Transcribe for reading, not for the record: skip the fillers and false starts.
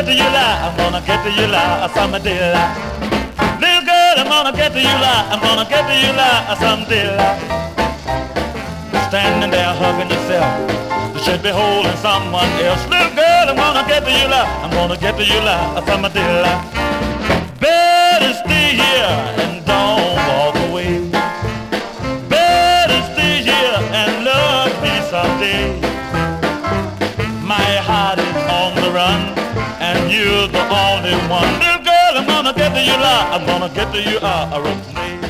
to you, I'm gonna get to you, someday. Little girl, I'm gonna get to you, I'm gonna get to you, someday. Standing there hugging yourself, you should be holding someone else. Little girl, I'm gonna get to you, I'm gonna get to you, someday. Better stay here and don't walk away. Better stay here and love me someday. My heart is on the run, and you're the only one. Little girl, I'm gonna get to you, I'm gonna get to you, Rosemary.